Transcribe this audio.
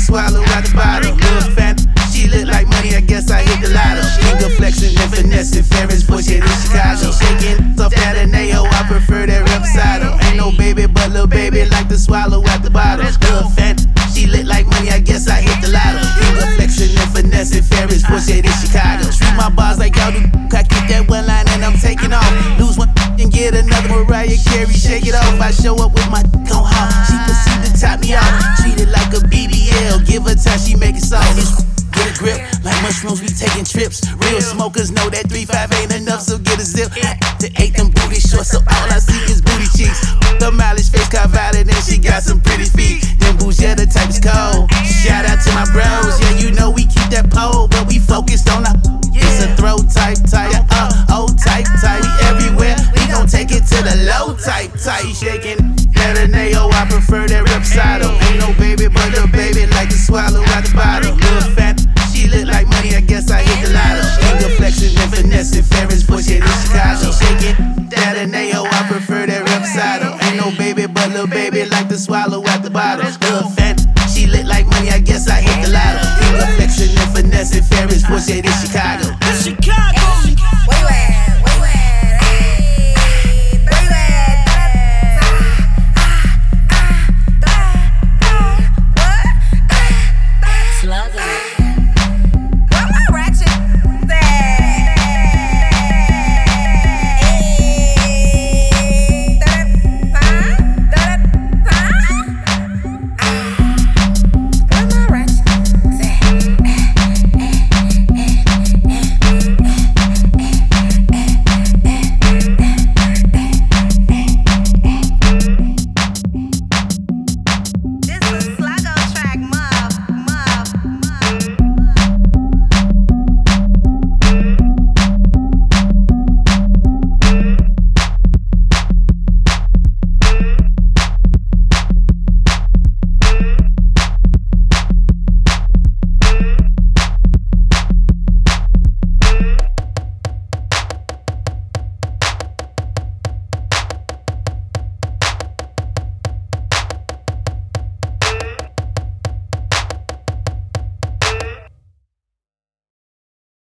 swallow out the bottle. Little fan, she look like money, I guess I hit the lotto. King of flexing and finessing, Ferris bullshit in Chicago. She shaking off that Aneo, I prefer that Reposado. Ain't no baby, but little baby like to swallow out the bottle. Little fan, she lit like money, I guess I hit the lotto. King of flexing and finessing, Ferris bullshit in Chicago. Street my bars like y'all do, I keep that one line and I'm taking off. Lose one and get another Mariah Carey, shake it off. I show up with my on hard, she proceed to top me off. Treat it like a BBL, give her time, she make it soft. Get a grip, like mushrooms, we taking trips. Real smokers know that 3-5 ain't enough, so get a zip. To 8 them booty shorts, so all I see is booty cheeks. The mileage face got valid and she got some pretty feet. Them boots, yeah, the type is cold.